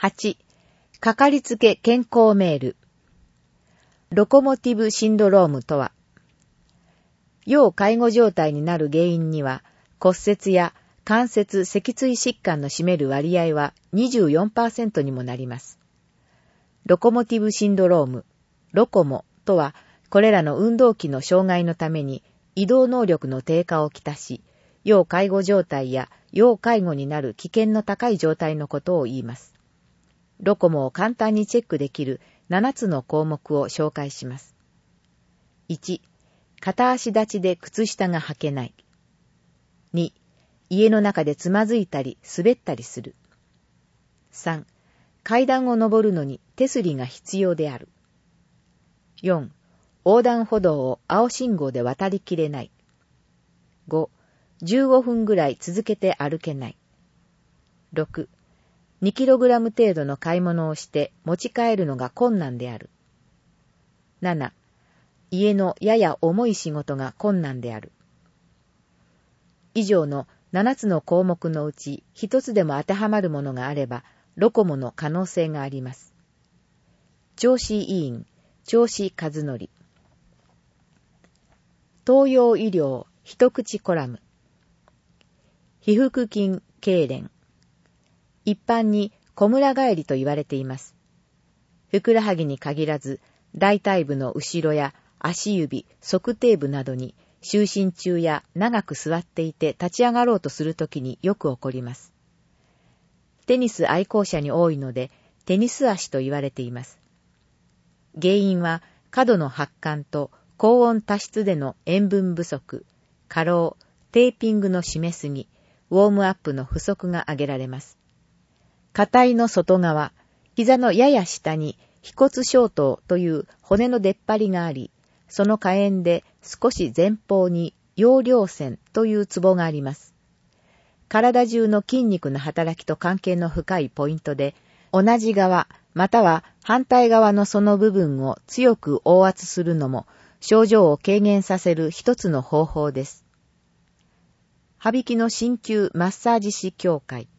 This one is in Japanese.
8、かかりつけ健康メール。ロコモティブシンドロームとは、要介護状態になる原因には、骨折や関節脊椎疾患の占める割合は 24% にもなります。ロコモティブシンドローム、ロコモとは、これらの運動器の障害のために移動能力の低下をきたし、要介護状態や要介護になる危険の高い状態のことを言います。ロコモを簡単にチェックできる7つの項目を紹介します。1、片足立ちで靴下が履けない。2、家の中でつまずいたり滑ったりする。3、階段を登るのに手すりが必要である。4、横断歩道を青信号で渡りきれない。5、15分ぐらい続けて歩けない。6、2kg 程度の買い物をして持ち帰るのが困難である。7、家のやや重い仕事が困難である。以上の7つの項目のうち1つでも当てはまるものがあれば、ロコモの可能性があります。銚子医院、銚子和則。東洋医療一口コラム。皮腹筋痙攣。一般にこむら返りと言われています。ふくらはぎに限らず、大腿部の後ろや足指、足底部などに就寝中や長く座っていて立ち上がろうとするときによく起こります。テニス愛好者に多いので、テニス足と言われています。原因は過度の発汗と高温多湿での塩分不足、過労、テーピングの締めすぎ、ウォームアップの不足が挙げられます。下体の外側、膝のやや下に腓骨小頭という骨の出っ張りがあり、その下縁で少し前方に葉稜線というツボがあります。体中の筋肉の働きと関係の深いポイントで、同じ側または反対側のその部分を強く押圧するのも症状を軽減させる一つの方法です。羽曳の鍼灸マッサージ師協会。